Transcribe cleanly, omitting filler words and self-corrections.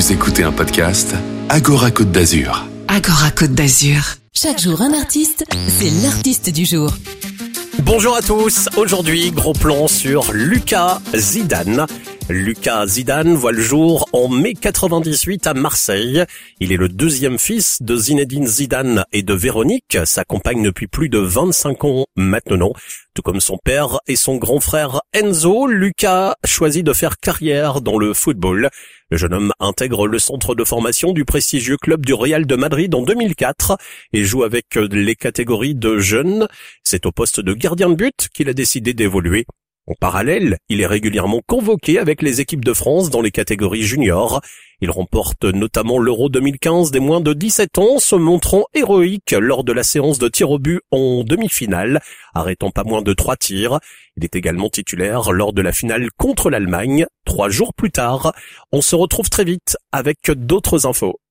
Vous écoutez un podcast Agora Côte d'Azur. Agora Côte d'Azur. Chaque jour un artiste, c'est l'artiste du jour. Bonjour à tous, aujourd'hui gros plan sur Lucas Zidane. Lucas Zidane voit le jour en mai 98 à Marseille. Il est le deuxième fils de Zinedine Zidane et de Véronique, sa compagne depuis plus de 25 ans maintenant. Tout comme son père et son grand frère Enzo, Lucas choisit de faire carrière dans le football. Le jeune homme intègre le centre de formation du prestigieux club du Real de Madrid en 2004 et joue avec les catégories de jeunes. C'est au poste de gardien de but qu'il a décidé d'évoluer. En parallèle, il est régulièrement convoqué avec les équipes de France dans les catégories juniors. Il remporte notamment l'Euro 2015 des moins de 17 ans, se montrant héroïque lors de la séance de tir au but en demi-finale, arrêtant pas moins de 3 tirs. Il est également titulaire lors de la finale contre l'Allemagne, 3 jours plus tard. On se retrouve très vite avec d'autres infos.